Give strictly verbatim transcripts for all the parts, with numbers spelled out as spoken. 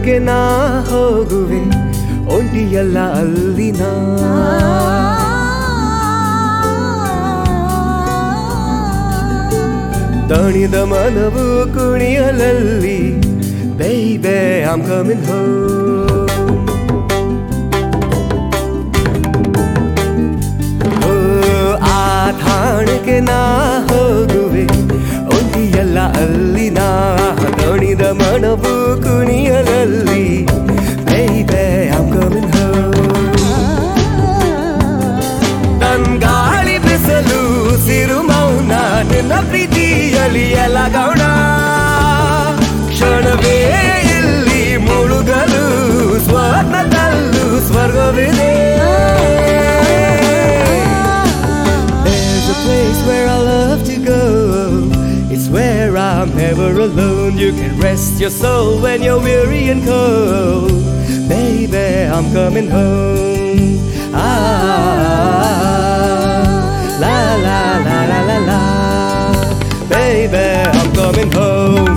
ತಾಣಕ್ಕೆ ನಾ ಹೋಗುವೆ ಒಂಟಿಯಲ್ಲ ಅಲ್ಲಿನ ದಣಿದ ಮನವು ಕುಣಿಯಲಲ್ಲಿ Baby, I'm coming home. Oh, ಆ ತಾಣಕ್ಕೆ ನಾ ಹೋಗುವೆ ಒಂಟಿಯಲ್ಲ ಅಲ್ಲಿನ ದಣಿದ ಮನವು ಕುಣಿಯಲಲ್ಲಿ Baby, I'm coming home. ನನ್ ಗಾಳಿ ಬಿಸಲು ಸಿರು ಮೌನ ನಿನ್ನ ಪ್ರೀತಿಯಲ್ಲಿ ಎಲ್ಲ ಗೌಣ ಕ್ಷಣವೇ ಇಲ್ಲಿ ಮುಳುಗಲು ಸ್ವರ್ಣದಲ್ಲೂ ಸ್ವರ್ಗವಿದೆ There's a place where I love to go It's where I'm never alone You can rest your soul when you're weary and cold Baby, I'm coming home Ah, la la la la la la Baby, I'm coming home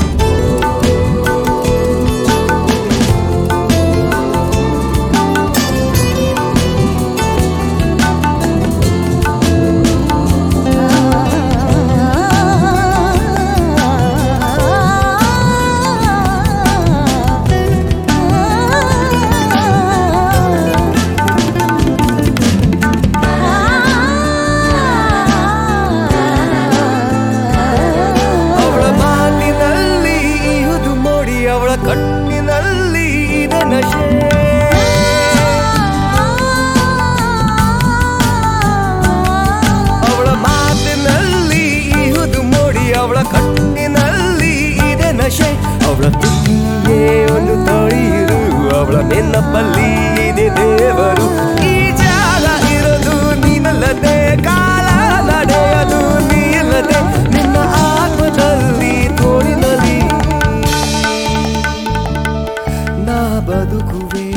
ಕಣ್ಣಿನಲ್ಲಿ ಇದೆ ನಶೆ ಅವಳ ಮಾತಿನಲ್ಲಿ ಇಹುದು ಮೋಡಿ ಅವಳ ಕಣ್ಣಿನಲ್ಲಿ ಇದೆ ನಶೆ ಅವಳ ತುಂಬಿಯೇ ಒಂದು ತೊಳೆಯಿರು ಅವಳ ನೆನಪಲ್ಲಿ ಇದೆ ದೇವರು ಈ ಜಾಗ ಇರೋದು ನೀನಲ್ಲದೆ ಕಾಲ ನಡೆಯದು ನೀಲ್ಲದೆ ನಿನ್ನ ಆತ್ಮದಲ್ಲಿ ತೋಳಿನಲ್ಲಿ ನಾ ಬದುಕುವೆ